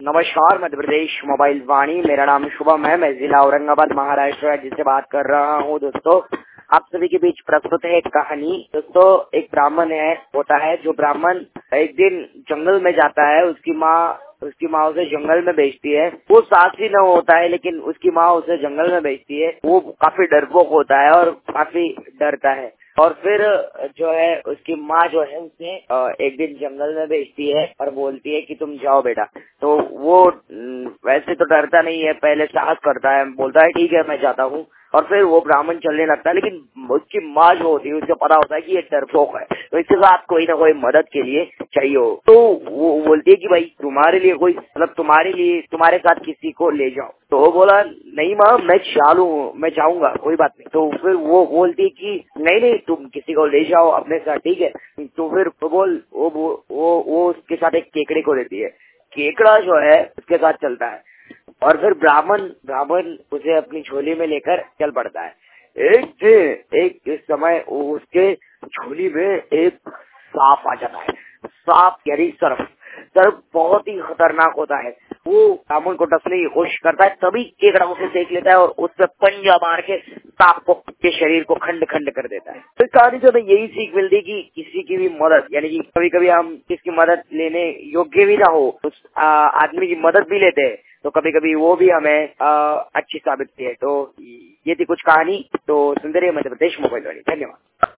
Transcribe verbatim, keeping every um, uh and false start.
नमस्कार, मध्य प्रदेश मोबाइल वाणी। मेरा नाम शुभम है। मैं जिला औरंगाबाद महाराष्ट्र राज्य से बात कर रहा हूँ। दोस्तों, आप सभी के बीच प्रस्तुत है एक कहानी। दोस्तों, एक ब्राह्मण है होता है जो ब्राह्मण एक दिन जंगल में जाता है। उसकी माँ उसकी माँ उसे जंगल में भेजती है। वो साहसी न होता है, लेकिन उसकी माँ उसे जंगल में भेजती है। वो काफी डरपोक होता है और काफी डरता है। और फिर जो है उसकी माँ जो है उसे एक दिन जंगल में भेजती है और बोलती है कि तुम जाओ बेटा। तो वो वैसे तो डरता नहीं है, पहले साहस करता है, बोलता है ठीक है मैं जाता हूँ। और फिर वो ब्राह्मण चलने लगता है। लेकिन उसकी माँ जो होती है उसे पता होता है कि ये डरपोक है, तो इसके साथ कोई ना कोई मदद के लिए चाहिए हो। तो वो बोलती है कि भाई तुम्हारे लिए कोई मतलब तुम्हारे लिए तुम्हारे साथ किसी को ले जाओ। तो वो बोला नहीं माँ, मैं चालू हूँ, मैं जाऊंगा, कोई बात नहीं। तो फिर वो बोलती है कि नहीं नहीं, तुम किसी को ले जाओ अपने साथ, ठीक है। तो फिर वो बोल वो वो वो उसके साथ एक केकड़े को देती है। केकड़ा जो है उसके साथ चलता है और फिर ब्राह्मण ब्राह्मण उसे अपनी झोली में लेकर चल पड़ता है। एक दिन एक इस समय उसके झोली में एक सांप आ जाता है। सांप यानी सर्प। सर्प बहुत ही खतरनाक होता है। वो ब्राह्मण को डसने की कोशिश करता है, तभी केकड़ा उसे देख लेता है और उस पर पंजा मार के सांप को के शरीर को खंड खंड कर देता है। तो इस कहानी से हमें यही सीख मिलती है कि किसी की भी मदद, यानी कि कभी कभी हम किसकी मदद लेने योग्य भी ना हो, उस आ, आदमी की मदद भी लेते हैं, तो कभी कभी वो भी हमें आ, अच्छी साबित होती है। तो ये थी कुछ कहानी। तो सुंदर मध्य प्रदेश मोबाइल वाली। धन्यवाद।